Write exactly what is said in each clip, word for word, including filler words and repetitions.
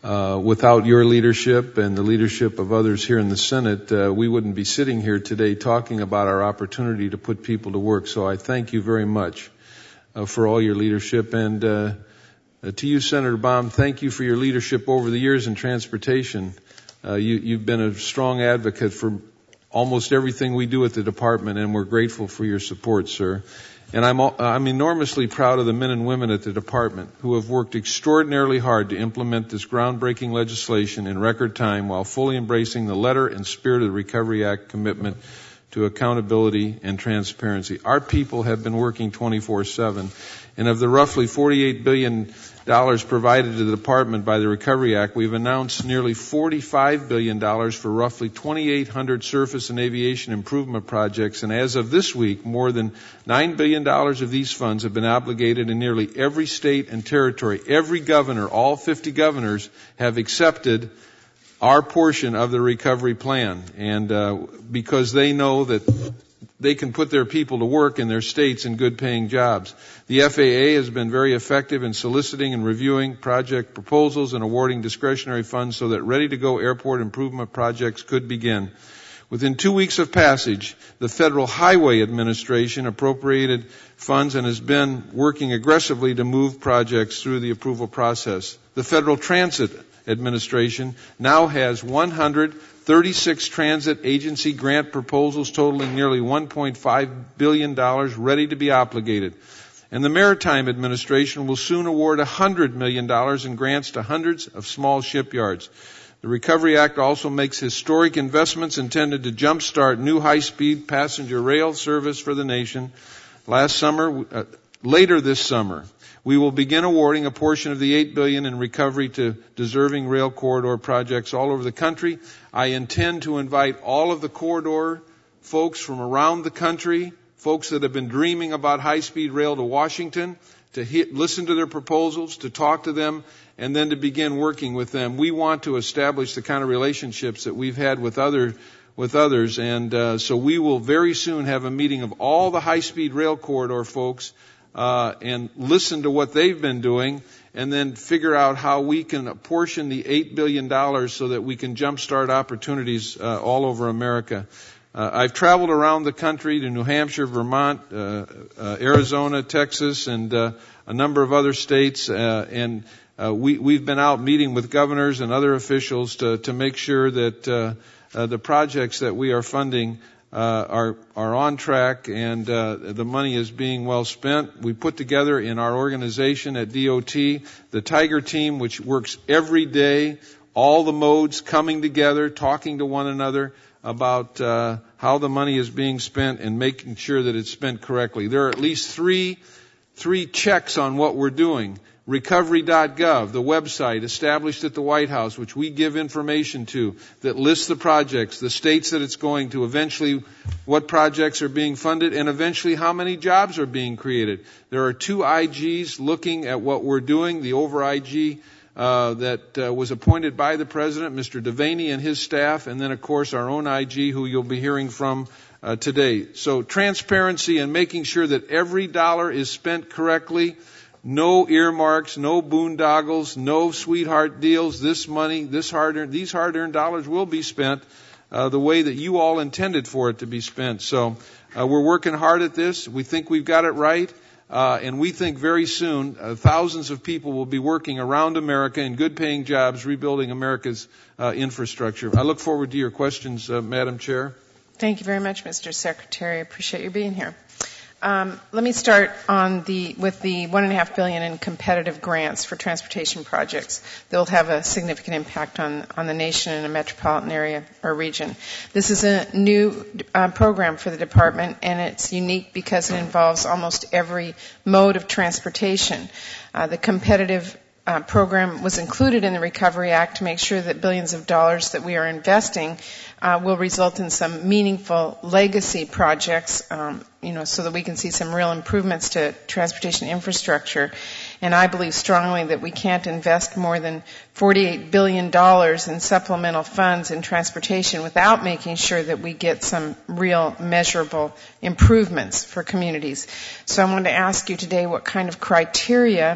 Uh, without your leadership and the leadership of others here in the Senate, uh, we wouldn't be sitting here today talking about our opportunity to put people to work. So I thank you very much uh, for all your leadership. And uh, uh, to you, Senator Baum, thank you for your leadership over the years in transportation. Uh, you, you've been a strong advocate for almost everything we do at the department, and we're grateful for your support, sir. And I'm, I'm enormously proud of the men and women at the department who have worked extraordinarily hard to implement this groundbreaking legislation in record time while fully embracing the letter and spirit of the Recovery Act commitment to accountability and transparency. Our people have been working twenty-four seven, and of the roughly forty-eight billion dollars provided to the department by the Recovery Act, we've announced nearly forty-five billion dollars for roughly twenty-eight hundred surface and aviation improvement projects, and as of this week, more than nine billion dollars of these funds have been obligated in nearly every state and territory. Every governor, all fifty governors, have accepted our portion of the recovery plan, and uh, because they know that they can put their people to work in their states in good-paying jobs. The F A A has been very effective in soliciting and reviewing project proposals and awarding discretionary funds so that ready-to-go airport improvement projects could begin. Within two weeks of passage, the Federal Highway Administration appropriated funds and has been working aggressively to move projects through the approval process. The Federal Transit Administration now has one hundred thirty-six transit agency grant proposals totaling nearly one point five billion dollars ready to be obligated. And the Maritime Administration will soon award one hundred million dollars in grants to hundreds of small shipyards. The Recovery Act also makes historic investments intended to jumpstart new high-speed passenger rail service for the nation. Last summer, uh, later this summer, we will begin awarding a portion of the eight billion dollars in recovery to deserving rail corridor projects all over the country. I intend to invite all of the corridor folks from around the country, folks that have been dreaming about high-speed rail to Washington, to hit, listen to their proposals, to talk to them, and then to begin working with them. We want to establish the kind of relationships that we've had with other with others, and uh, so we will very soon have a meeting of all the high-speed rail corridor folks uh, and listen to what they've been doing, and then figure out how we can apportion the eight billion dollars so that we can jumpstart opportunities uh, all over America. Uh, I've traveled around the country to New Hampshire, Vermont, uh, uh, Arizona, Texas, and uh, a number of other states, uh, and uh, we, we've been out meeting with governors and other officials to, to make sure that uh, uh, the projects that we are funding uh, are are on track and uh, the money is being well spent. We put together in our organization at D O T the Tiger Team, which works every day, all the modes coming together, talking to one another about uh, how the money is being spent and making sure that it's spent correctly. There are at least three three checks on what we're doing. Recovery dot gov, the website established at the White House, which we give information to, that lists the projects, the states that it's going to, eventually what projects are being funded, and eventually how many jobs are being created. There are two I Gs looking at what we're doing. The over I G uh, that uh, was appointed by the President, Mister Devaney and his staff, and then, of course, our own I G, who you'll be hearing from uh, today. So transparency and making sure that every dollar is spent correctly. No earmarks, no boondoggles, no sweetheart deals. This money, this hard-earned, these hard-earned dollars will be spent uh, the way that you all intended for it to be spent. So uh, we're working hard at this. We think we've got it right, uh, and we think very soon uh, thousands of people will be working around America in good-paying jobs, rebuilding America's uh, infrastructure. I look forward to your questions, uh, Madam Chair. Thank you very much, Mister Secretary. I appreciate you being here. Um, let me start on the with the one and a half billion in competitive grants for transportation projects that will have a significant impact on on the nation and a metropolitan area or region. This is a new uh, program for the department, and it's unique because it involves almost every mode of transportation. Uh, the competitive Uh, program was included in the Recovery Act to make sure that billions of dollars that we are investing uh, will result in some meaningful legacy projects, um, you know, so that we can see some real improvements to transportation infrastructure. And I believe strongly that we can't invest more than forty-eight billion dollars in supplemental funds in transportation without making sure that we get some real measurable improvements for communities. So I wanted to ask you today what kind of criteria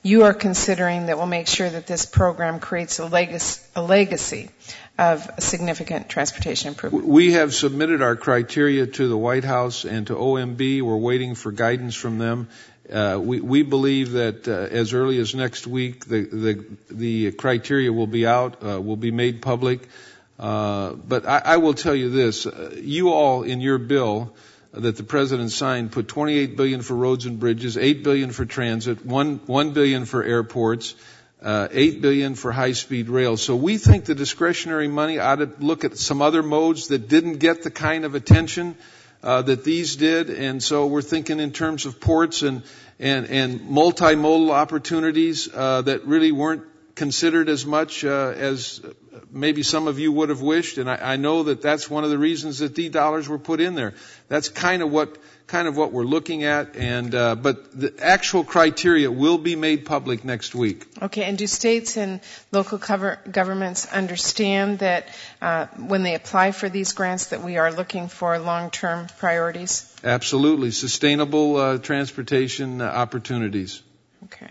you are considering that will make sure that this program creates a legacy, a legacy of significant transportation improvement? We have submitted our criteria to the White House and to O M B. We're waiting for guidance from them. Uh, we, we believe that uh, as early as next week, the, the, the criteria will be out, uh, will be made public. Uh, but I, I will tell you this. Uh, you all in your bill that the President signed put twenty-eight billion dollars for roads and bridges, eight billion dollars for transit, one, one billion dollars for airports, uh, eight billion dollars for high-speed rail. So we think the discretionary money ought to look at some other modes that didn't get the kind of attention uh, that these did. And so we're thinking in terms of ports and, and, and multimodal opportunities uh, that really weren't considered as much uh, as maybe some of you would have wished, and I, I know that that's one of the reasons that the dollars were put in there. That's kind of what kind of what we're looking at, and uh, but the actual criteria will be made public next week. Okay, and do states and local cover, governments understand that uh, when they apply for these grants that we are looking for long-term priorities? Absolutely, sustainable uh, transportation uh, opportunities. Okay.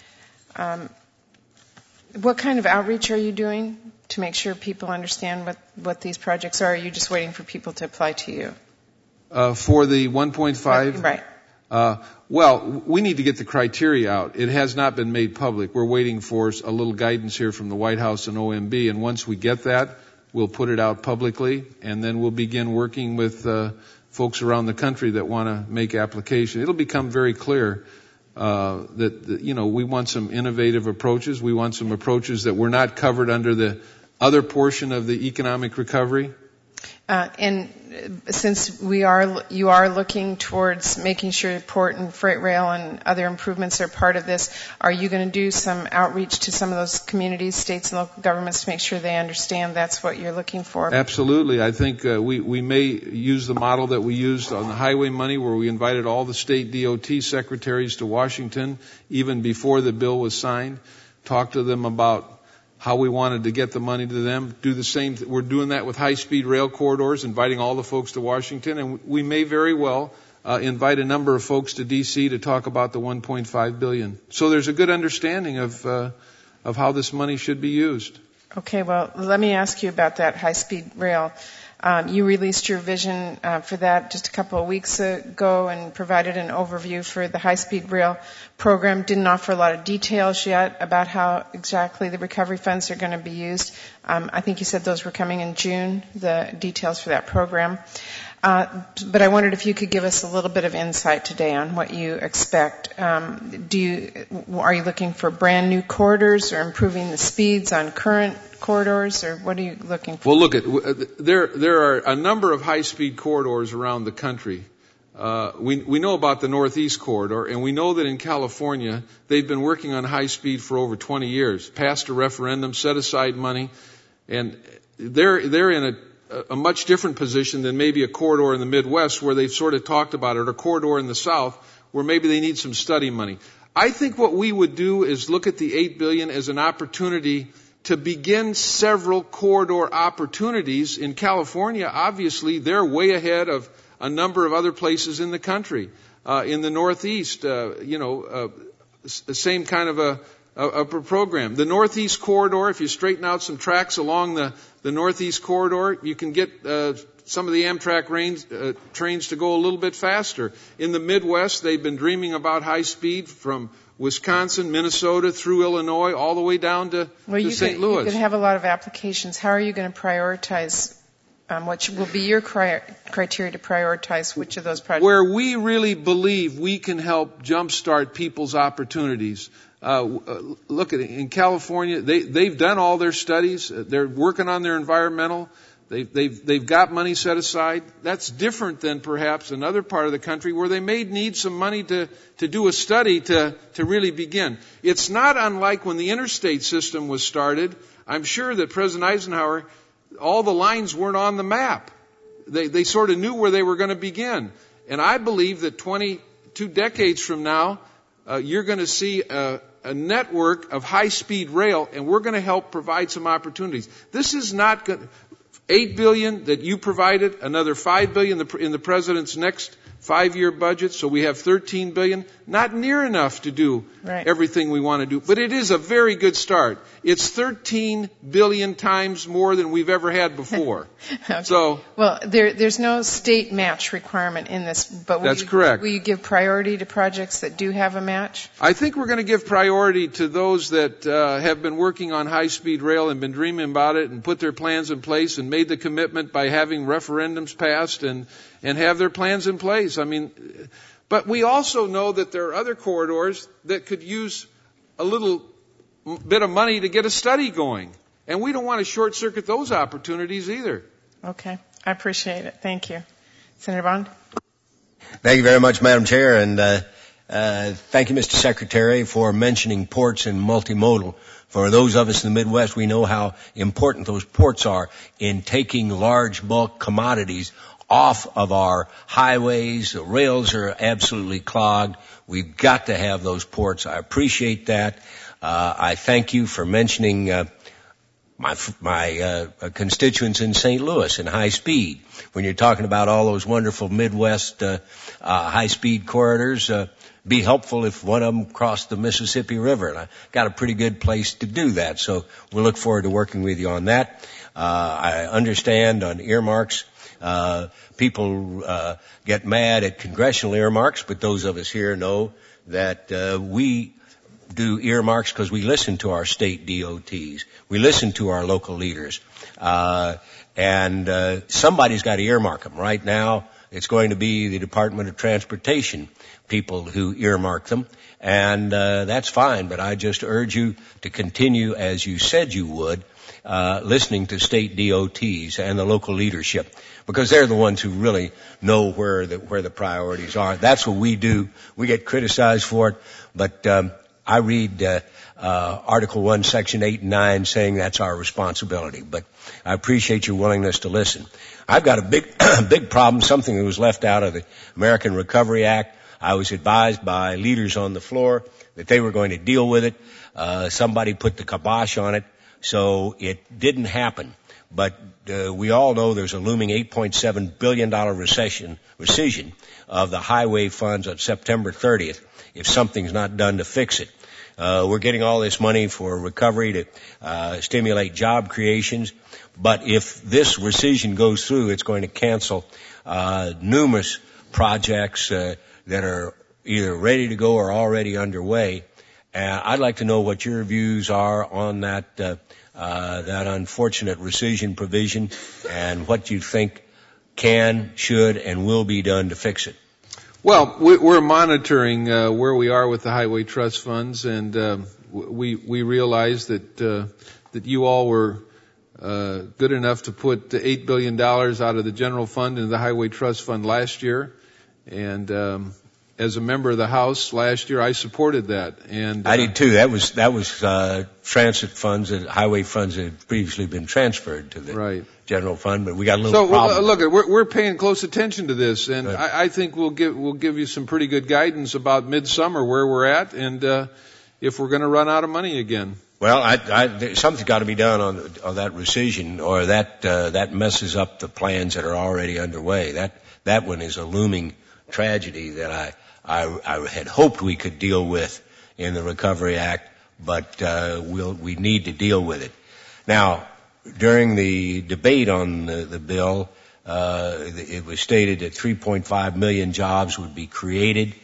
Um, what kind of outreach are you doing to make sure people understand what, what these projects are? Or are you just waiting for people to apply to you? Uh, for the one point five? Right. Uh, well, we need to get the criteria out. It has not been made public. We're waiting for a little guidance here from the White House and O M B, and once we get that, we'll put it out publicly, and then we'll begin working with uh, folks around the country that want to make application. It'll become very clear Uh, that, that, you know, we want some innovative approaches. We want some approaches that were not covered under the other portion of the economic recovery. Uh, and since we are, you are looking towards making sure port and freight rail and other improvements are part of this, are you going to do some outreach to some of those communities, states and local governments to make sure they understand that's what you're looking for? Absolutely. I think uh, we, we may use the model that we used on the highway money, where we invited all the state D O T secretaries to Washington even before the bill was signed, talk to them about how we wanted to get the money to them, do the same. Th- we're doing that with high-speed rail corridors, inviting all the folks to Washington, and we may very well uh, invite a number of folks to D C to talk about the one point five billion dollars. So there's a good understanding of uh, of how this money should be used. Okay, well, let me ask you about that high-speed rail. Um, you released your vision uh, for that just a couple of weeks ago and provided an overview for the high-speed rail program. Didn't offer a lot of details yet about how exactly the recovery funds are going to be used. Um, I think you said those were coming in June, the details for that program. Uh, but I wondered if you could give us a little bit of insight today on what you expect. Um, do you, are you looking for brand new corridors or improving the speeds on current corridors, or what are you looking for? Well, look, at, there there are a number of high-speed corridors around the country. Uh, we we know about the Northeast Corridor, and we know that in California they've been working on high speed for over twenty years. Passed a referendum, set aside money, and they're they're in a a much different position than maybe a corridor in the Midwest where they've sort of talked about it, or a corridor in the South where maybe they need some study money. I think what we would do is look at the eight billion dollars as an opportunity to begin several corridor opportunities. In California, obviously, they're way ahead of a number of other places in the country. Uh, in the Northeast, uh, you know, uh, the same kind of a, a, a program. The Northeast Corridor, if you straighten out some tracks along the, the Northeast Corridor, you can get uh, some of the Amtrak rains, uh, trains to go a little bit faster. In the Midwest, they've been dreaming about high speed from Wisconsin, Minnesota, through Illinois, all the way down to, well, to Saint Louis. You could have a lot of applications. How are you going to prioritize? Um, what will be your cri- criteria to prioritize which of those projects? Where we really believe we can help jumpstart people's opportunities. Uh, look at it. In California, they, they've done all their studies. They're working on their environmental. They've, they've, they've got money set aside. That's different than perhaps another part of the country where they may need some money to, to do a study to, to really begin. It's not unlike when the interstate system was started. I'm sure that President Eisenhower, all the lines weren't on the map. They, they sort of knew where they were going to begin. And I believe that twenty-two decades from now, uh, you're going to see a, a network of high-speed rail, and we're going to help provide some opportunities. This is not going eight billion dollars that you provided, another five billion dollars in the President's next five-year budget, so we have thirteen billion dollars. Not near enough to do right. everything we want to do, but it is a very good start. It's thirteen billion dollars times more than we've ever had before. Okay. So, well, there, there's no state match requirement in this, but will that's you, correct. will you give priority to projects that do have a match? I think we're going to give priority to those that uh, have been working on high-speed rail and been dreaming about it and put their plans in place and made the commitment by having referendums passed and, and have their plans in place. I mean, but we also know that there are other corridors that could use a little bit of money to get a study going. And we don't want to short-circuit those opportunities either. Okay. I appreciate it. Thank you. Senator Bond? Thank you very much, Madam Chair. And uh, uh, thank you, Mister Secretary, for mentioning ports and multimodal. For those of us in the Midwest, we know how important those ports are in taking large bulk commodities off of our highways. The rails are absolutely clogged. We've got to have those ports. I appreciate that. Uh, I thank you for mentioning uh, my my uh, constituents in Saint Louis in high speed. When you're talking about all those wonderful Midwest uh, uh, high speed corridors, uh, be helpful if one of them crossed the Mississippi River. And I got a pretty good place to do that. So we look forward to working with you on that. Uh, I understand on earmarks. Uh, people uh, get mad at congressional earmarks, but those of us here know that uh, we do earmarks because we listen to our state D O Ts. We listen to our local leaders. Uh, and uh, somebody's got to earmark them. Right now, it's going to be the Department of Transportation people who earmark them. And uh, that's fine, but I just urge you to continue as you said you would, uh, listening to state D O Ts and the local leadership, because they're the ones who really know where the, where the priorities are. That's what we do. We get criticized for it, but um, I read uh, uh, Article one, Section eight and nine saying that's our responsibility. But I appreciate your willingness to listen. I've got a big, big problem, something that was left out of the American Recovery Act. I was advised by leaders on the floor that they were going to deal with it. Uh, somebody put the kibosh on it, so it didn't happen. But uh, we all know there's a looming eight point seven billion dollars recession, rescission of the highway funds on September thirtieth if something's not done to fix it. Uh, we're getting all this money for recovery to uh, stimulate job creations. But if this rescission goes through, it's going to cancel uh, numerous projects uh, that are either ready to go or already underway. And I'd like to know what your views are on that uh, uh, that unfortunate rescission provision and what you think can, should, and will be done to fix it. Well, we're monitoring uh, where we are with the highway trust funds, and uh, we we realize that uh, that you all were uh, good enough to put eight billion dollars out of the general fund into the highway trust fund last year, and um, as a member of the House last year, I supported that. And uh, I did too. That was that was uh, transit funds, and highway funds that had previously been transferred to the right. general fund, but we got a little so, problem. So uh, look, we're, we're paying close attention to this, and right. I, I think we'll give we'll give you some pretty good guidance about midsummer where we're at, and uh, if we're going to run out of money again. Well, I, I, something's got to be done on, on that rescission, or that uh, that messes up the plans that are already underway. That that one is a looming tragedy that I. I, I had hoped we could deal with in the Recovery Act, but uh, we'll, we need to deal with it. Now, during the debate on the, the bill, uh, it was stated that three point five million jobs would be created.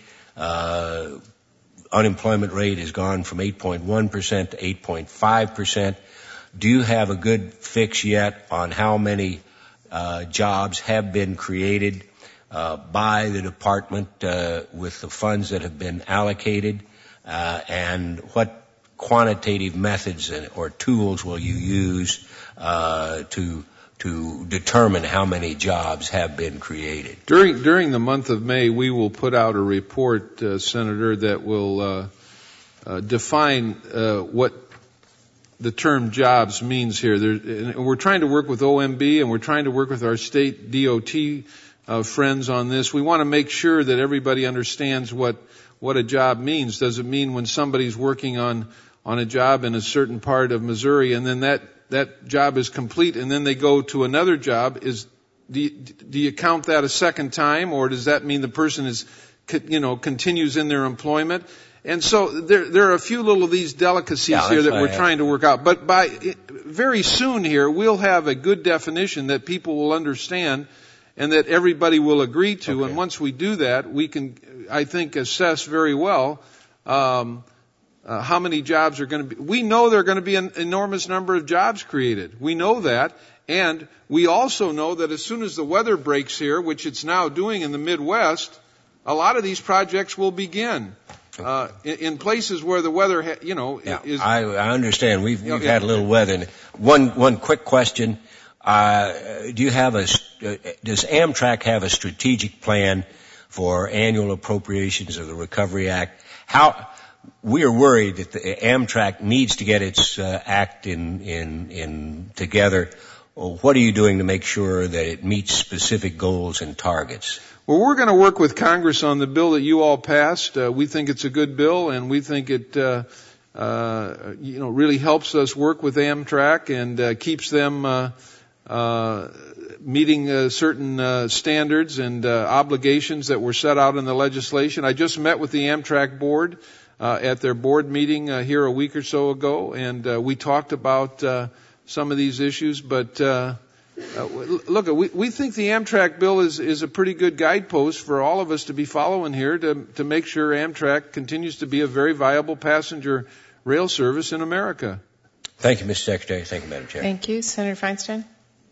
Uh, unemployment rate has gone from eight point one percent to eight point five percent. Do you have a good fix yet on how many uh, jobs have been created Uh, by the department uh, with the funds that have been allocated, uh, and what quantitative methods or tools will you use uh, to to determine how many jobs have been created? During during the month of May, we will put out a report, uh, Senator, that will uh, uh, define uh, what the term jobs means here. There, and we're trying to work with O M B, and we're trying to work with our state D O T Uh, friends on this. We want to make sure that everybody understands what what a job means. Does it mean when somebody's working on on a job in a certain part of Missouri, and then that that job is complete, and then they go to another job? Is do you, do you count that a second time, or does that mean the person is, you know, continues in their employment? And so there, there are a few little of these delicacies yeah, here that we're trying to work out. But by very soon here, we'll have a good definition that people will understand and that everybody will agree to. Okay. And once we do that, we can, I think, assess very well um, uh, how many jobs are going to be. We know there are going to be an enormous number of jobs created. We know that. And we also know that as soon as the weather breaks here, which it's now doing in the Midwest, a lot of these projects will begin. Uh, in, in places where the weather, ha, you know, yeah, is. I, I understand. We've, we've yeah, had a little weather. One, one quick question. Uh, do you have a, uh, does Amtrak have a strategic plan for annual appropriations of the Recovery Act? How, we are worried that the Amtrak needs to get its, uh, act in, in, in together. What are you doing to make sure that it meets specific goals and targets? Well, we're going to work with Congress on the bill that you all passed. Uh, we think it's a good bill, and we think it, uh, uh, you know, really helps us work with Amtrak and uh, keeps them uh, uh, meeting uh, certain uh, standards and uh, obligations that were set out in the legislation. I just met with the Amtrak board uh, at their board meeting uh, here a week or so ago, and uh, we talked about uh, some of these issues, but. Uh, Uh, look, we, we think the Amtrak bill is, is a pretty good guidepost for all of us to be following here to, to make sure Amtrak continues to be a very viable passenger rail service in America. Thank you, Mister Secretary. Thank you, Madam Chair. Thank you. Senator Feinstein.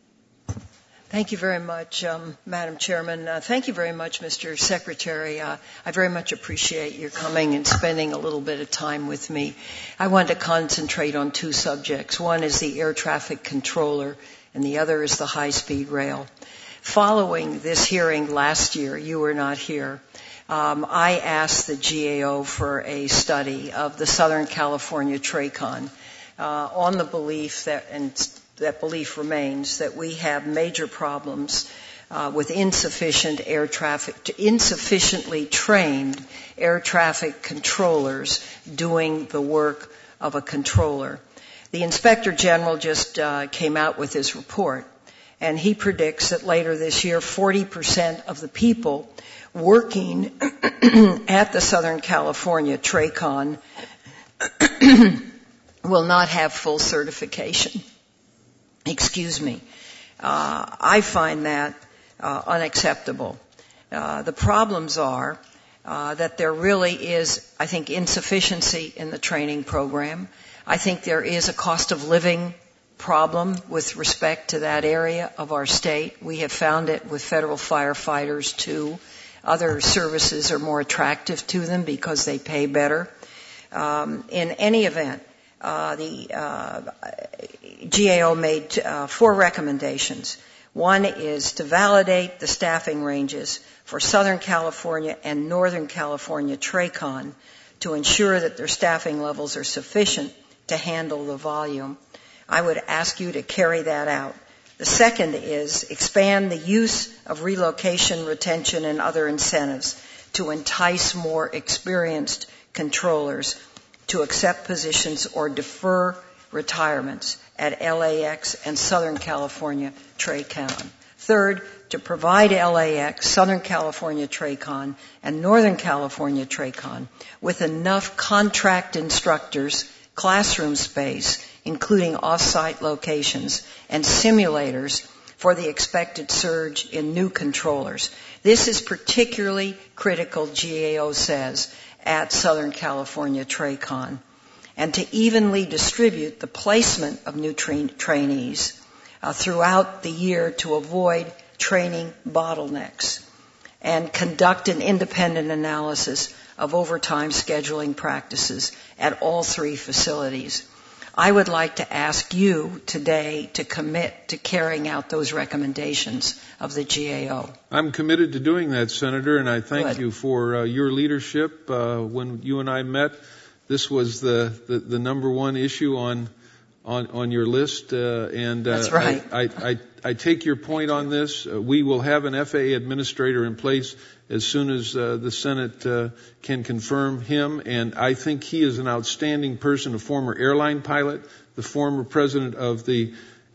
Thank you very much, um, Madam Chairman. Uh, thank you very much, Mister Secretary. Uh, I very much appreciate your coming and spending a little bit of time with me. I wanted to concentrate on two subjects. One is the air traffic controller, and the other is the high-speed rail. Following this hearing last year, you were not here, um, I asked the G A O for a study of the Southern California TRACON uh, on the belief that, and that belief remains, that we have major problems uh, with insufficient air traffic, insufficiently trained air traffic controllers doing the work of a controller. The Inspector General just uh, came out with his report, and he predicts that later this year, forty percent of the people working at the Southern California TRACON will not have full certification. Excuse me. Uh, I find that uh, unacceptable. Uh, the problems are uh, that there really is, I think, insufficiency in the training program. I think there is a cost of living problem with respect to that area of our state. We have found it with federal firefighters too. Other services are more attractive to them because they pay better. Um, in any event, uh, the uh, G A O made uh, four recommendations. One is to validate the staffing ranges for Southern California and Northern California TRACON to ensure that their staffing levels are sufficient to handle the volume. I would ask you to carry that out. The second is expand the use of relocation, retention, and other incentives to entice more experienced controllers to accept positions or defer retirements at L A X and Southern California TRACON. Third, to provide L A X, Southern California TRACON, and Northern California TRACON with enough contract instructors, classroom space, including off-site locations, and simulators for the expected surge in new controllers. This is particularly critical, G A O says, at Southern California TRACON, and to evenly distribute the placement of new tra- trainees uh, throughout the year to avoid training bottlenecks, and conduct an independent analysis of overtime scheduling practices at all three facilities. I would like to ask you today to commit to carrying out those recommendations of the G A O. I'm committed to doing that, Senator, and I thank Good. you for uh, your leadership. Uh, when you and I met, this was the, the, the number one issue on on, on your list. Uh, and uh, That's right. I, I, I, I take your point on this. Uh, we will have an F A A administrator in place as soon as uh, the Senate uh, can confirm him, and I think he is an outstanding person, a former airline pilot, the former president of the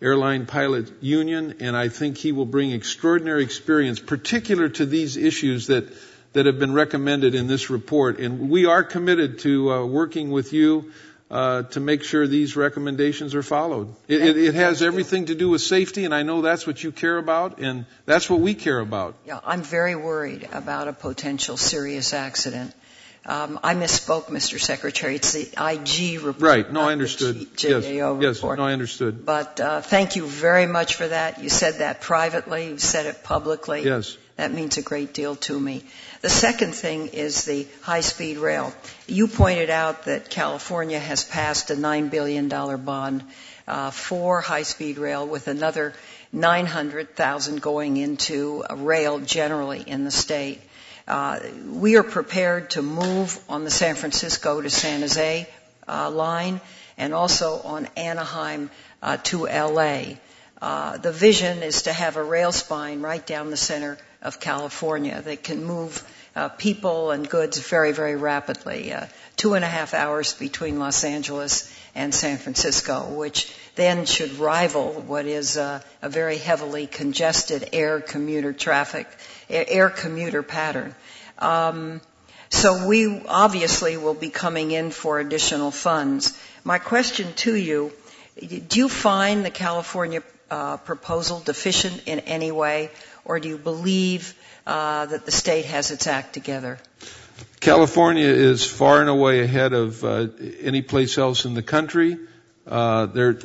Airline Pilot Union, and I think he will bring extraordinary experience, particular to these issues that, that have been recommended in this report. And we are committed to uh, working with you uh, to make sure these recommendations are followed. It, it, it has everything to do with safety, and I know that's what you care about, and that's what we care about. Yeah, I'm very worried about a potential serious accident. Um, I misspoke, Mister Secretary. It's the I G report. Right. No, I understood. G A O yes. report. Yes. No, I understood. But uh, thank you very much for that. You said that privately. You said it publicly. Yes. That means a great deal to me. The second thing is the high-speed rail. You pointed out that California has passed a nine billion dollars bond uh, for high-speed rail, with another nine hundred thousand dollars going into rail generally in the state. Uh, we are prepared to move on the San Francisco to San Jose uh, line, and also on Anaheim uh, to L A. Uh, the vision is to have a rail spine right down the center of California that can move uh, people and goods very, very rapidly. Uh, two and a half hours between Los Angeles and San Francisco, which then should rival what is uh, a very heavily congested air commuter traffic, air commuter pattern. Um, so we obviously will be coming in for additional funds. My question to you, do you find the California uh, proposal deficient in any way, or do you believe uh, that the state has its act together? California is far and away ahead of uh, any place else in the country. Uh, they're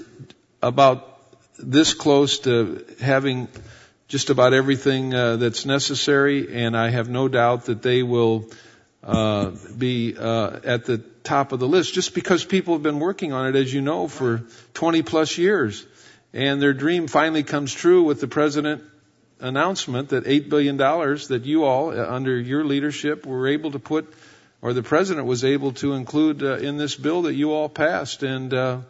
about this close to having just about everything uh, that's necessary, and I have no doubt that they will uh, be uh, at the top of the list, just because people have been working on it, as you know, for twenty plus years. And their dream finally comes true with the President announcement that eight billion dollars that you all, uh, under your leadership, were able to put, or the President was able to include uh, in this bill that you all passed. And uh,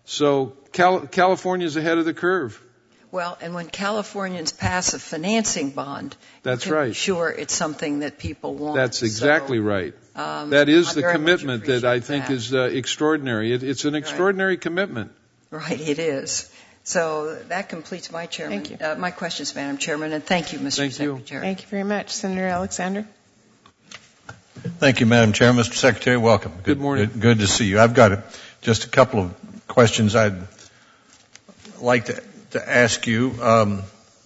so Cal- California's ahead of the curve. Well, and when Californians pass a financing bond, that's you can right. be sure it's something that people want. That's exactly so, right. Um, that is I the commitment that I think that. is uh, extraordinary. It, it's an extraordinary right. commitment. Right, it is. So that completes my chairman. Thank you. Uh, my questions, Madam Chairman, and thank you, Mister Thank Secretary. You. Thank you very much. Senator Alexander. Thank you, Madam Chair. Mister Secretary, welcome. Good, good morning. Good, good to see you. I've got a, just a couple of questions I'd like to, to ask you. Um,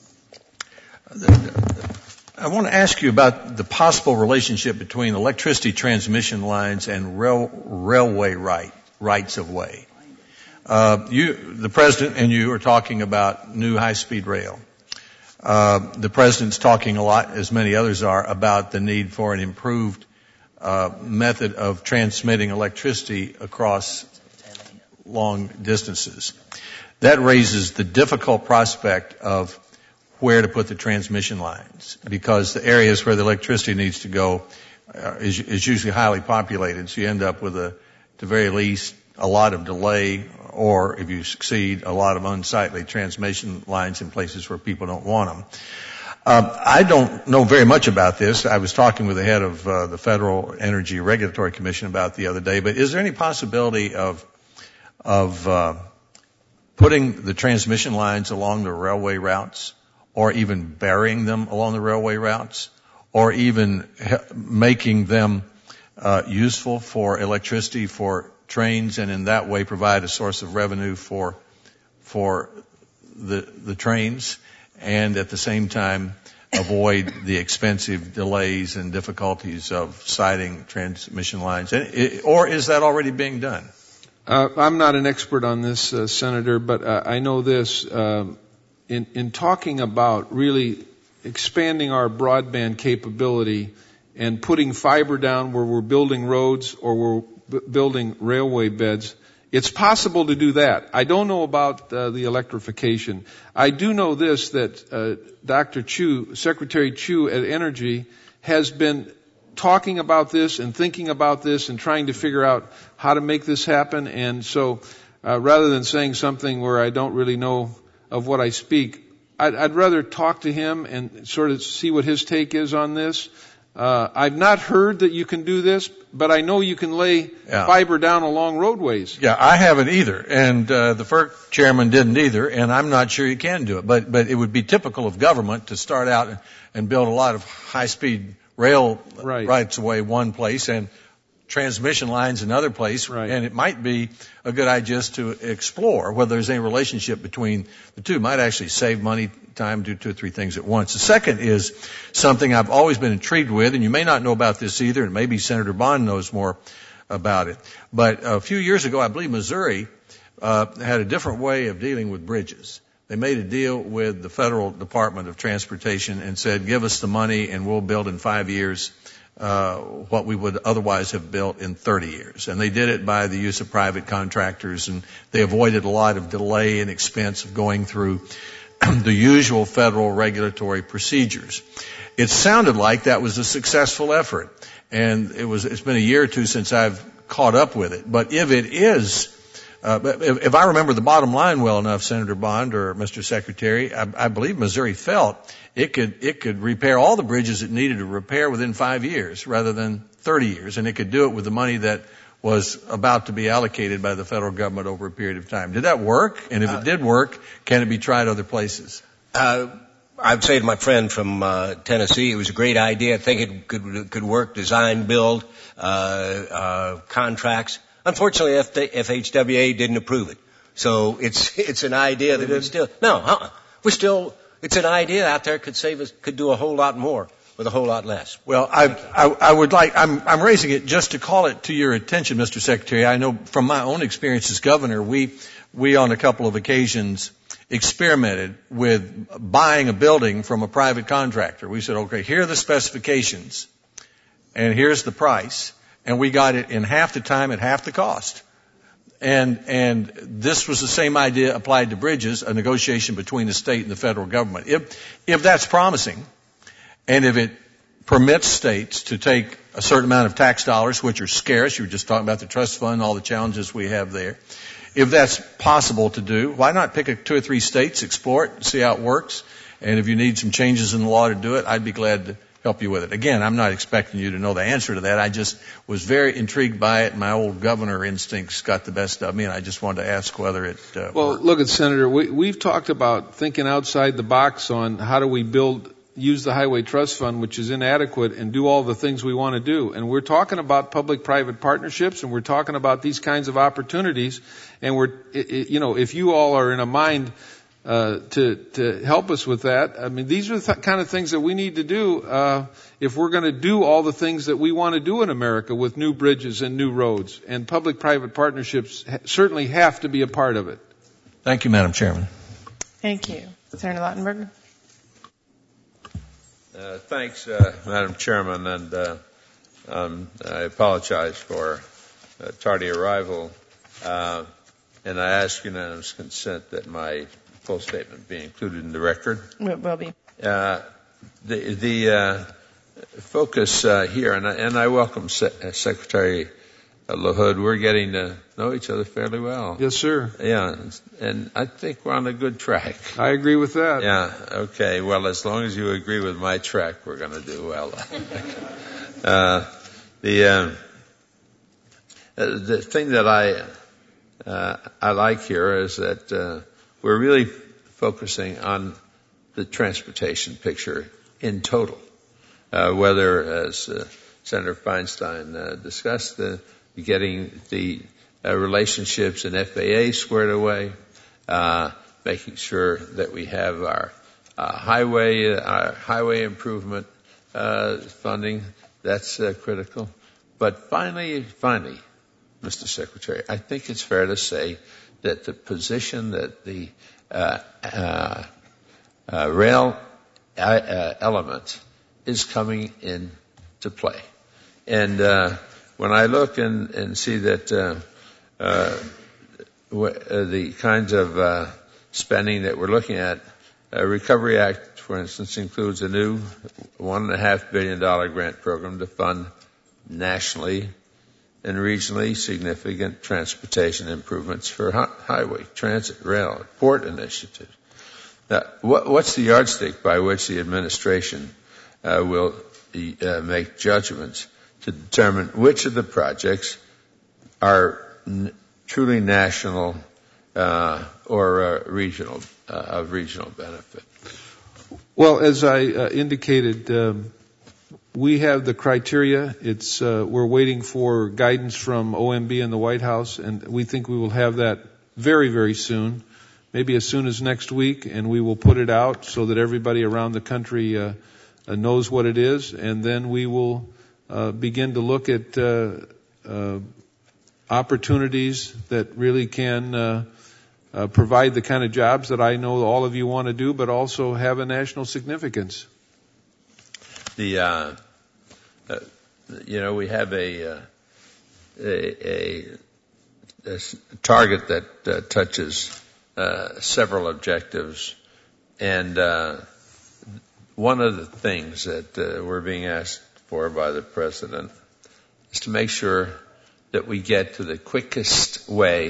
I want to ask you about the possible relationship between electricity transmission lines and rail, railway right, rights of way. Uh, you, the President and you are talking about new high-speed rail. Uh, the President's talking a lot, as many others are, about the need for an improved uh, method of transmitting electricity across long distances. That raises the difficult prospect of where to put the transmission lines, because the areas where the electricity needs to go uh, is, is usually highly populated, so you end up with, a, at the very least, a lot of delay, or if you succeed, a lot of unsightly transmission lines in places where people don't want them. Um, I don't know very much about this. I was talking with the head of uh, the Federal Energy Regulatory Commission about it the other day, but is there any possibility of of uh, putting the transmission lines along the railway routes, or even burying them along the railway routes, or even he- making them uh, useful for electricity for trains, and in that way provide a source of revenue for for the the trains, and at the same time avoid the expensive delays and difficulties of siting transmission lines? Or is that already being done? Uh, I'm not an expert on this, uh, Senator, but uh, I know this. Um, in, in talking about really expanding our broadband capability and putting fiber down where we're building roads or we're b- building railway beds, it's possible to do that. I don't know about uh, the electrification. I do know this, that uh, Doctor Chu, Secretary Chu at Energy, has been talking about this and thinking about this and trying to figure out how to make this happen. And so uh, rather than saying something where I don't really know of what I speak, I'd, I'd rather talk to him and sort of see what his take is on this. Uh, I've not heard that you can do this, but I know you can lay Yeah. fiber down along roadways. Yeah, I haven't either, and uh, the F E R C chairman didn't either, and I'm not sure you can do it. But but it would be typical of government to start out and build a lot of high-speed rail Right. rights away one place and transmission lines another place, Right. and it might be a good idea just to explore whether there's any relationship between the two. It might actually save money, time, do two or three things at once. The second is something I've always been intrigued with, and you may not know about this either, and maybe Senator Bond knows more about it. But a few years ago, I believe Missouri uh, had a different way of dealing with bridges. They made a deal with the Federal Department of Transportation and said, give us the money and we'll build in five years uh, what we would otherwise have built in thirty years. And they did it by the use of private contractors, and they avoided a lot of delay and expense of going through the usual federal regulatory procedures. It sounded like that was a successful effort, and it was, it's been a year or two since I've caught up with it. But if it is, uh, if, if I remember the bottom line well enough, Senator Bond or Mister Secretary, I, I believe Missouri felt it could, it could repair all the bridges it needed to repair within five years rather than thirty years, and it could do it with the money that was about to be allocated by the federal government over a period of time. Did that work? And if it did work, can it be tried other places? Uh, I'd say to my friend from uh, Tennessee, it was a great idea. I think it could could work. Design, build, uh, uh, contracts. Unfortunately, F H W A didn't approve it. So it's it's an idea that we still no. Uh-uh. We're still. It's an idea out there could save us, could do a whole lot more with a whole lot less. Well, I, I, I would like, I'm, I'm raising it just to call it to your attention, Mister Secretary. I know from my own experience as governor, we, we on a couple of occasions experimented with buying a building from a private contractor. We said, okay, here are the specifications and here's the price. And we got it in half the time at half the cost. And, and this was the same idea applied to bridges, a negotiation between the state and the federal government. If, if that's promising, and if it permits states to take a certain amount of tax dollars, which are scarce, you were just talking about the trust fund, all the challenges we have there. If that's possible to do, why not pick a, two or three states, explore it, see how it works? And if you need some changes in the law to do it, I'd be glad to help you with it. Again, I'm not expecting you to know the answer to that. I just was very intrigued by it. My old governor instincts got the best of me, and I just wanted to ask whether it uh, Well, worked. look at Senator. We, we've talked about thinking outside the box on how do we build, use the Highway Trust Fund, which is inadequate, and do all the things we want to do. And we're talking about public-private partnerships, and we're talking about these kinds of opportunities. And we're, it, it, you know, if you all are in a mind uh, to to help us with that, I mean, these are the th- kind of things that we need to do uh, if we're going to do all the things that we want to do in America with new bridges and new roads. And public-private partnerships ha- certainly have to be a part of it. Thank you, Madam Chairman. Thank you. Senator Lautenberg. Uh, thanks, uh, Madam Chairman, and uh, um, I apologize for uh, tardy arrival, uh, and I ask unanimous consent that my full statement be included in the record. It will be. Uh, the the uh, focus uh, here, and I, and I welcome Se- uh, Secretary LaHood. We're getting to know each other fairly well. Yes, sir. Yeah, and I think we're on a good track. I agree with that. Yeah, okay. Well, as long as you agree with my track, we're going to do well. uh, the uh, the thing that I uh, I like here is that uh, we're really focusing on the transportation picture in total, uh, whether, as uh, Senator Feinstein uh, discussed, uh, getting the uh, relationships in F A A squared away, uh, making sure that we have our uh, highway uh, our highway improvement uh, funding. That's uh, critical. But finally, finally, Mister Secretary, I think it's fair to say that the position that the uh, uh, uh, rail uh, element is coming into play. And uh, when I look and, and see that uh, uh, w- uh, the kinds of uh, spending that we're looking at, uh, Recovery Act, for instance, includes a new one and a half billion dollar grant program to fund nationally and regionally significant transportation improvements for hi- highway, transit, rail, port initiatives. Now, what, what's the yardstick by which the administration uh, will uh, make judgments to determine which of the projects are n- truly national uh, or uh, regional uh, of regional benefit. Well, as I uh, indicated, um, we have the criteria. It's uh, we're waiting for guidance from O M B and the White House, and we think we will have that very, very soon, maybe as soon as next week, and we will put it out so that everybody around the country uh, uh, knows what it is, and then we will uh, begin to look at uh, uh, opportunities that really can uh, uh, provide the kind of jobs that I know all of you want to do, but also have a national significance. The uh, uh, you know we have a uh, a, a, a target that uh, touches uh, several objectives, and uh, one of the things that uh, we're being asked for by the President is to make sure that we get to the quickest way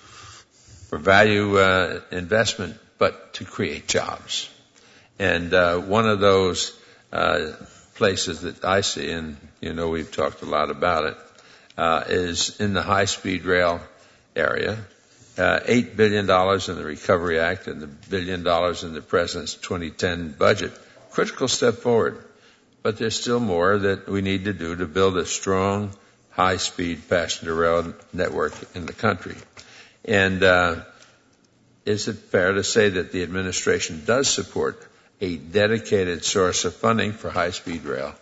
for value uh, investment, but to create jobs. And uh, one of those uh, places that I see, and you know we've talked a lot about it, uh, is in the high-speed rail area. Uh, Eight billion dollars in the Recovery Act and the billion dollars in the President's twenty ten budget. Critical step forward. But there's still more that we need to do to build a strong, high-speed passenger rail network in the country. And uh, is it fair to say that the administration does support a dedicated source of funding for high-speed rail?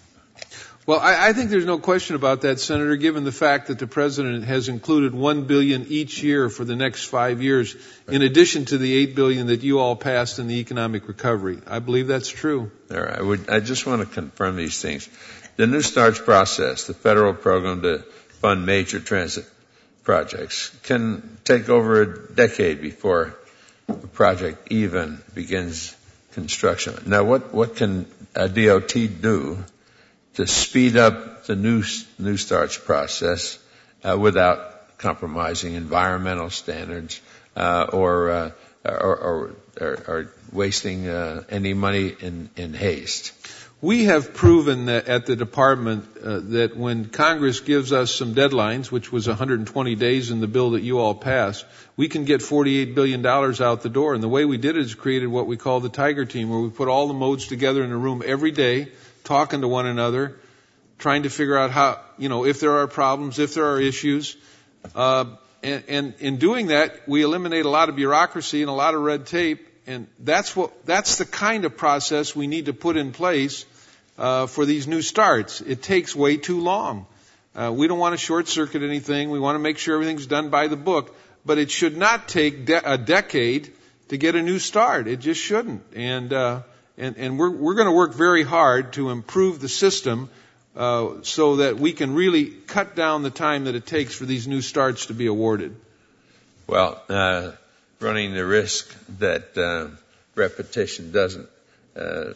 Well, I, I think there's no question about that, Senator, given the fact that the President has included one billion dollars each year for the next five years, in addition to the eight billion dollars that you all passed in the economic recovery. I believe that's true. There, I would. I just want to confirm these things. The New Starts process, the federal program to fund major transit projects, can take over a decade before the project even begins construction. Now, what, what can a D O T do to speed up the New, New Starts process uh, without compromising environmental standards uh, or, uh, or, or, or, or wasting uh, any money in, in haste? We have proven that at the department uh, that when Congress gives us some deadlines, which was one hundred twenty days in the bill that you all passed, we can get forty-eight billion dollars out the door. And the way we did it is created what we call the Tiger Team, where we put all the modes together in a room every day, talking to one another, trying to figure out how, you know, if there are problems, if there are issues. Uh, and, and in doing that, we eliminate a lot of bureaucracy and a lot of red tape. And that's what, that's the kind of process we need to put in place uh, for these new starts. It takes way too long. Uh, we don't want to short circuit anything. We want to make sure everything's done by the book. But it should not take de- a decade to get a new start. It just shouldn't. And uh, and, and we're we're going to work very hard to improve the system uh, so that we can really cut down the time that it takes for these new starts to be awarded. Well, uh, running the risk that uh, repetition doesn't uh,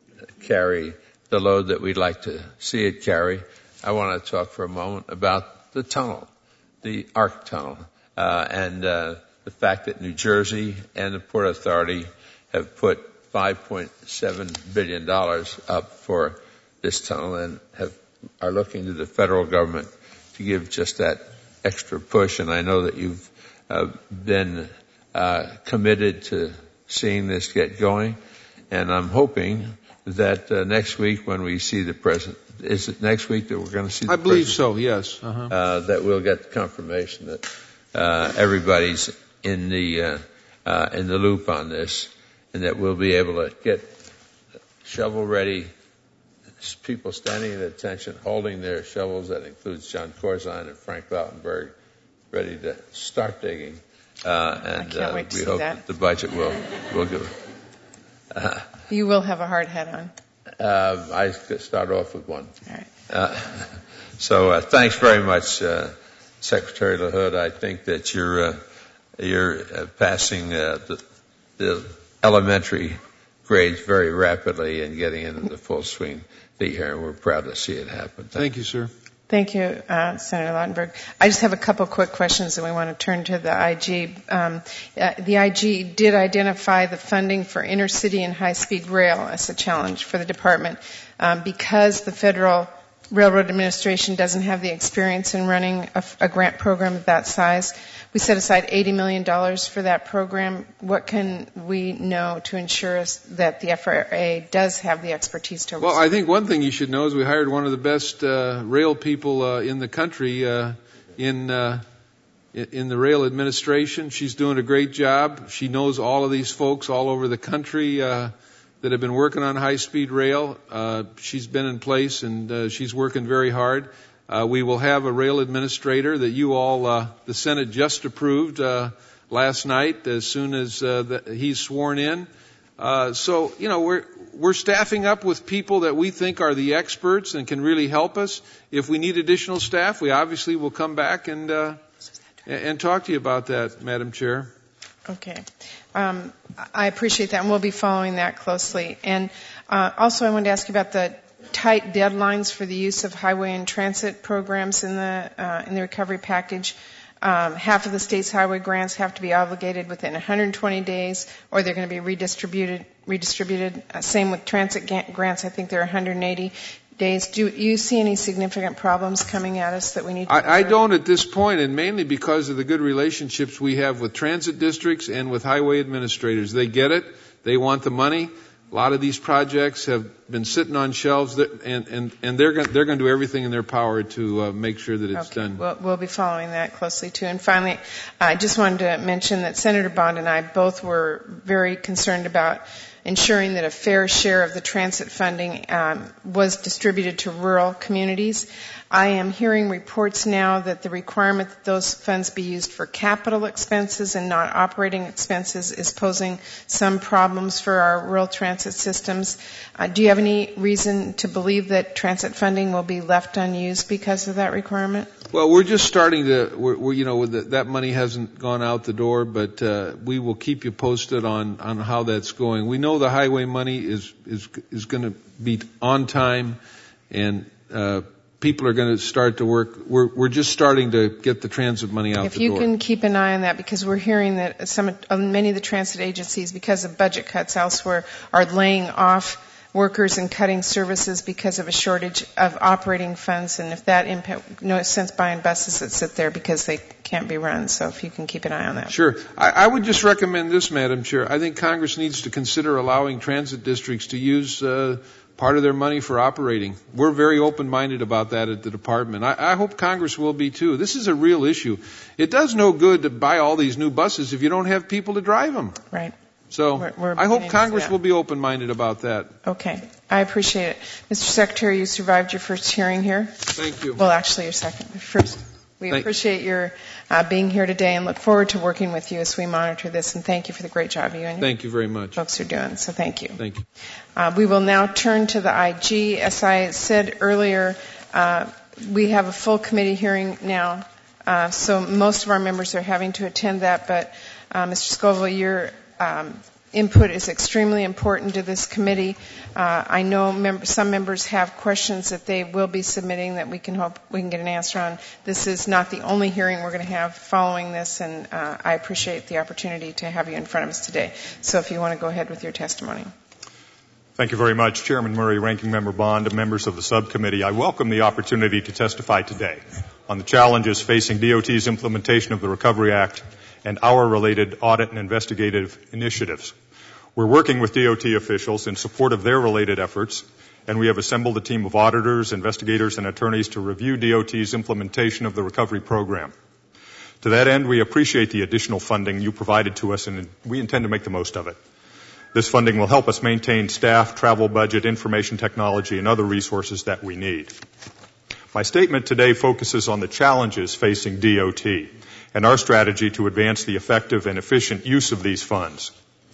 carry the load that we'd like to see it carry, I want to talk for a moment about the tunnel, the ARC tunnel, uh, and uh, the fact that New Jersey and the Port Authority have put five point seven billion dollars up for this tunnel and have are looking to the federal government to give just that extra push. And I know that you've uh, been uh, committed to seeing this get going, and I'm hoping that uh, next week when we see the president, is it next week that we're going to see the I believe president? so, yes. Uh-huh. Uh, that we'll get the confirmation that uh, everybody's in the uh, uh, in the loop on this, and that we'll be able to get shovel-ready people standing at attention, holding their shovels. That includes John Corzine and Frank Lautenberg, ready to start digging. Uh, and I can't uh, wait to we see hope that. that the budget will will go. Uh, You will have a hard hat on. uh, I start off with one. All right. Uh, so uh, thanks very much, uh, Secretary LaHood. I think that you're uh, you're uh, passing uh, the, the elementary grades very rapidly and getting into the full swing here, and we're proud to see it happen. Thank, Thank you, sir. Thank you, uh, Senator Lautenberg. I just have a couple quick questions, and we want to turn to the I G. Um, uh, the I G did identify the funding for intercity and high-speed rail as a challenge for the department um, because the Federal Railroad Administration doesn't have the experience in running a, a grant program of that size. We set aside eighty million dollars for that program. What can we know to ensure us that the F R A does have the expertise to? Well, I think one thing you should know is we hired one of the best uh, rail people uh, in the country uh, in uh, in the rail administration. She's doing a great job. She knows all of these folks all over the country uh, that have been working on high-speed rail. Uh, she's been in place, and uh, she's working very hard. Uh, we will have a rail administrator that you all, uh, the Senate just approved uh, last night as soon as uh, the, he's sworn in. Uh, so, you know, we're, we're staffing up with people that we think are the experts and can really help us. If we need additional staff, we obviously will come back and, uh, and talk to you about that, Madam Chair. Okay. Um, I appreciate that, and we'll be following that closely. And uh, also I wanted to ask you about the tight deadlines for the use of highway and transit programs in the uh, in the recovery package. Um, half of the state's highway grants have to be obligated within one hundred twenty days, or they're going to be redistributed. Redistributed. Uh, same with transit grants. I think they're one hundred eighty days. Do you see any significant problems coming at us that we need to I, I don't at this point, and mainly because of the good relationships we have with transit districts and with highway administrators. They get it. They want the money. A lot of these projects have been sitting on shelves, that, and, and, and they're going they're going to do everything in their power to uh, make sure that it's okay. done. We'll, we'll be following that closely, too. And finally, I just wanted to mention that Senator Bond and I both were very concerned about ensuring that a fair share of the transit funding um, was distributed to rural communities. I am hearing reports now that the requirement that those funds be used for capital expenses and not operating expenses is posing some problems for our rural transit systems. Uh, do you have any reason to believe that transit funding will be left unused because of that requirement? Well, we're just starting to, we're, we're, you know, the, that money hasn't gone out the door, but uh, we will keep you posted on, on how that's going. We know the highway money is is is going to be on time, and uh, people are going to start to work. We're we're just starting to get the transit money out if the door. If you can keep an eye on that, because we're hearing that some uh, many of the transit agencies, because of budget cuts elsewhere, are laying off workers and cutting services because of a shortage of operating funds, and if that impact, no sense buying buses that sit there because they can't be run. So if you can keep an eye on that. Sure. I, I would just recommend this, Madam Chair. I think Congress needs to consider allowing transit districts to use uh, part of their money for operating. We're very open-minded about that at the department. I, I hope Congress will be too. This is a real issue. It does no good to buy all these new buses if you don't have people to drive them. Right. So we're, we're I hope Congress will be open-minded about that. Okay. I appreciate it. Mister Secretary, you survived your first hearing here. Thank you. Well, actually, your second. First, we thank appreciate your uh, being here today and look forward to working with you as we monitor this. And thank you for the great job you and thank you very much. folks are doing. So thank you. Thank you. Uh, we will now turn to the I G. As I said earlier, uh, we have a full committee hearing now. Uh, so most of our members are having to attend that. But, uh, Mister Scoville, your um, input is extremely important to this committee. Uh, I know mem- some members have questions that they will be submitting that we can hope we can get an answer on. This is not the only hearing we're going to have following this, and uh, I appreciate the opportunity to have you in front of us today. So if you want to go ahead with your testimony. Thank you very much, Chairman Murray, Ranking Member Bond, and members of the subcommittee. I welcome the opportunity to testify today on the challenges facing D O T's implementation of the Recovery Act and our related audit and investigative initiatives. We're working with D O T officials in support of their related efforts, and we have assembled a team of auditors, investigators, and attorneys to review D O T's implementation of the recovery program. To that end, we appreciate the additional funding you provided to us, and we intend to make the most of it. This funding will help us maintain staff, travel budget, information technology, and other resources that we need. My statement today focuses on the challenges facing D O T and our strategy to advance the effective and efficient use of these funds.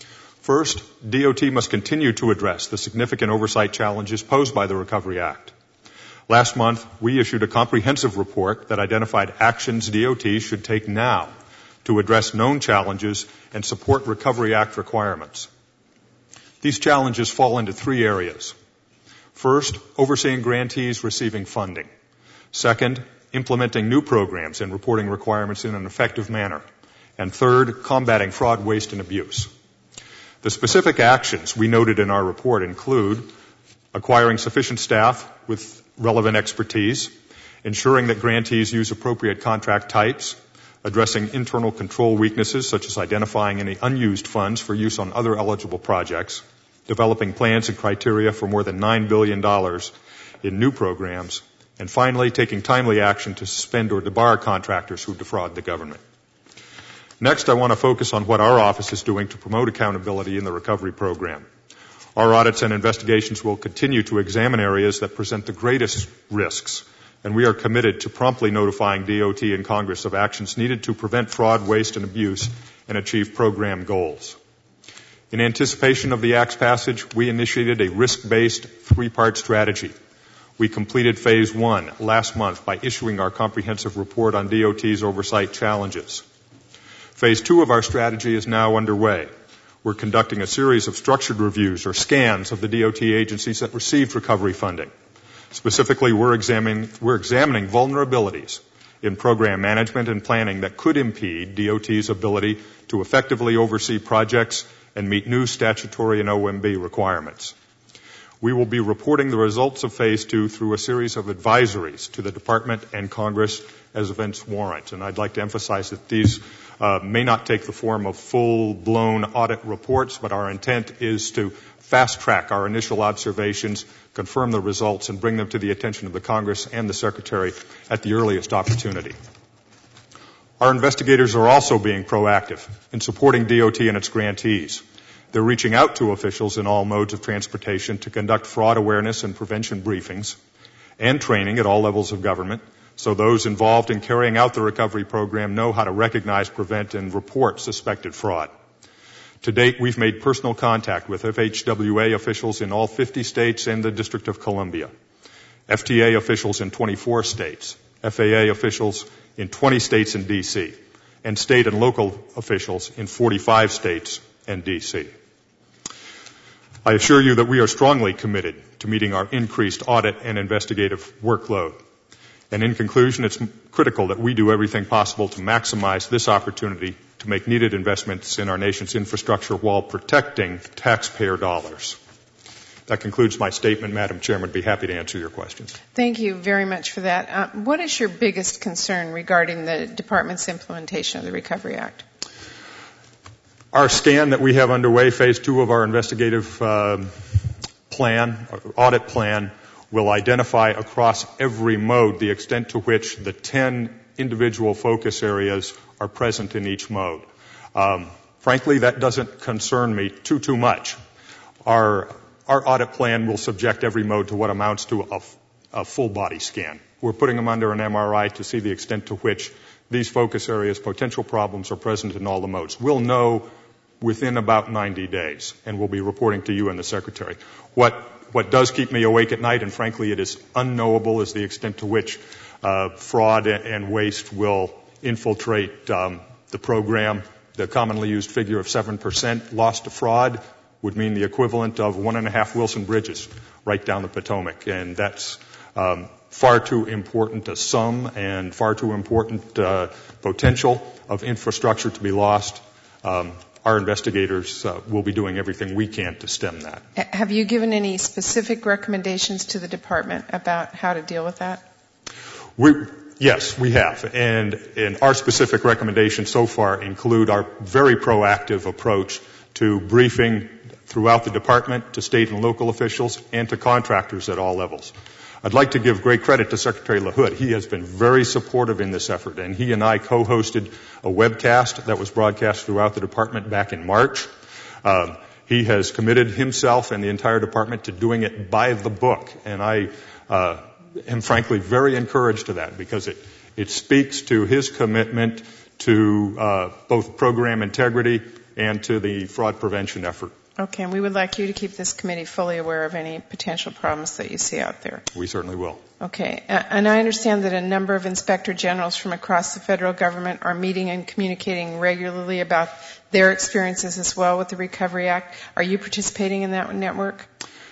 First, D O T must continue to address the significant oversight challenges posed by the Recovery Act. Last month, we issued a comprehensive report that identified actions D O T should take now to address known challenges and support Recovery Act requirements. These challenges fall into three areas. First, overseeing grantees receiving funding. Second, implementing new programs and reporting requirements in an effective manner. And third, combating fraud, waste, and abuse. The specific actions we noted in our report include acquiring sufficient staff with relevant expertise, ensuring that grantees use appropriate contract types, addressing internal control weaknesses such as identifying any unused funds for use on other eligible projects, developing plans and criteria for more than nine billion dollars in new programs, and finally taking timely action to suspend or debar contractors who defraud the government. Next, I want to focus on what our office is doing to promote accountability in the recovery program. Our audits and investigations will continue to examine areas that present the greatest risks, and we are committed to promptly notifying D O T and Congress of actions needed to prevent fraud, waste, and abuse and achieve program goals. In anticipation of the Act's passage, we initiated a risk-based three-part strategy. We completed phase one last month by issuing our comprehensive report on D O T's oversight challenges. Phase two of our strategy is now underway. We're conducting a series of structured reviews or scans of the D O T agencies that received recovery funding. Specifically, we're examining, we're examining vulnerabilities in program management and planning that could impede D O T's ability to effectively oversee projects and meet new statutory and O M B requirements. We will be reporting the results of Phase two through a series of advisories to the Department and Congress as events warrant. And I'd like to emphasize that these uh, may not take the form of full-blown audit reports, but our intent is to fast-track our initial observations, confirm the results, and bring them to the attention of the Congress and the Secretary at the earliest opportunity. Our investigators are also being proactive in supporting D O T and its grantees. They're reaching out to officials in all modes of transportation to conduct fraud awareness and prevention briefings and training at all levels of government, so those involved in carrying out the recovery program know how to recognize, prevent, and report suspected fraud. To date, we've made personal contact with F H W A officials in all fifty states and the District of Columbia, F T A officials in twenty-four states, F A A officials in twenty states and D C, and state and local officials in forty-five states and D C. I assure you that we are strongly committed to meeting our increased audit and investigative workload. And in conclusion, it's critical that we do everything possible to maximize this opportunity to make needed investments in our nation's infrastructure while protecting taxpayer dollars. That concludes my statement, Madam Chairman. I'd be happy to answer your questions. Thank you very much for that. Uh, what is your biggest concern regarding the Department's implementation of the Recovery Act? Our scan that we have underway, phase two of our investigative uh, plan, audit plan, will identify across every mode the extent to which the ten individual focus areas are present in each mode. Um, frankly, that doesn't concern me too, too much. Our, our audit plan will subject every mode to what amounts to a, a full body scan. We're putting them under an M R I to see the extent to which these focus areas, potential problems, are present in all the modes. We'll know within about ninety days, and we'll be reporting to you and the Secretary. What, what does keep me awake at night, and frankly it is unknowable, is the extent to which uh, fraud and waste will infiltrate um, the program. The commonly used figure of seven percent loss to fraud would mean the equivalent of one and a half Wilson Bridges right down the Potomac, and that's um, far too important a sum and far too important uh, potential of infrastructure to be lost. Um, Our investigators uh, will be doing everything we can to stem that. Have you given any specific recommendations to the department about how to deal with that? We, yes, we have. And, and our specific recommendations so far include our very proactive approach to briefing throughout the department, to state and local officials, and to contractors at all levels. I'd like to give great credit to Secretary LaHood. He has been very supportive in this effort, and he and I co-hosted a webcast that was broadcast throughout the department back in March. Um, he has committed himself and the entire department to doing it by the book, and I uh, am frankly very encouraged to that because it, it speaks to his commitment to uh, both program integrity and to the fraud prevention effort. Okay, and we would like you to keep this committee fully aware of any potential problems that you see out there. We certainly will. Okay, uh, and I understand that a number of inspector generals from across the federal government are meeting and communicating regularly about their experiences as well with the Recovery Act. Are you participating in that network?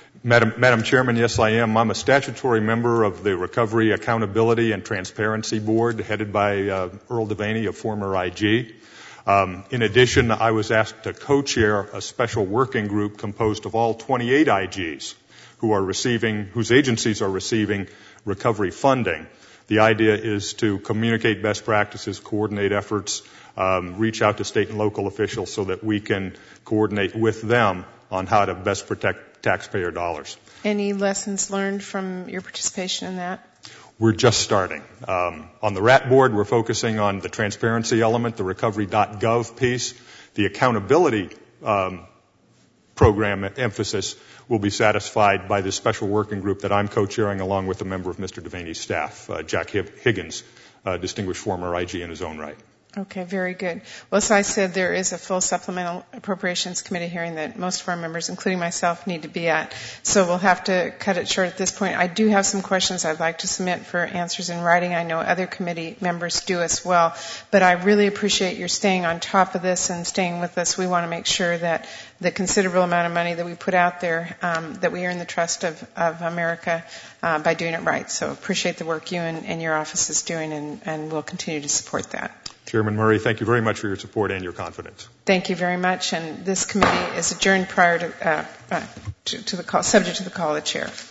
Madam, Madam Chairman, yes, I am. I'm a statutory member of the Recovery Accountability and Transparency Board, headed by uh, Earl Devaney, a former I G. Um, in addition, I was asked to co-chair a special working group composed of all twenty-eight I Gs who are receiving, whose agencies are receiving recovery funding. The idea is to communicate best practices, coordinate efforts, um, reach out to state and local officials so that we can coordinate with them on how to best protect taxpayer dollars. Any lessons learned from your participation in that? We're just starting. Um, on the R A T board, we're focusing on the transparency element, the recovery dot gov piece. The accountability um, program emphasis will be satisfied by this special working group that I'm co-chairing along with a member of Mister Devaney's staff, uh, Jack Higgins, uh, distinguished former I G in his own right. Okay, very good. Well, as I said, there is a full supplemental appropriations committee hearing that most of our members, including myself, need to be at. So we'll have to cut it short at this point. I do have some questions I'd like to submit for answers in writing. I know other committee members do as well. But I really appreciate your staying on top of this and staying with us. We want to make sure that the considerable amount of money that we put out there, um, that we earn the trust of, of America uh, by doing it right. So appreciate the work you and, and your office is doing, and, and we'll continue to support that. Chairman Murray, thank you very much for your support and your confidence. Thank you very much. And this committee is adjourned prior to, uh, uh, to, to the call, subject to the call of the chair.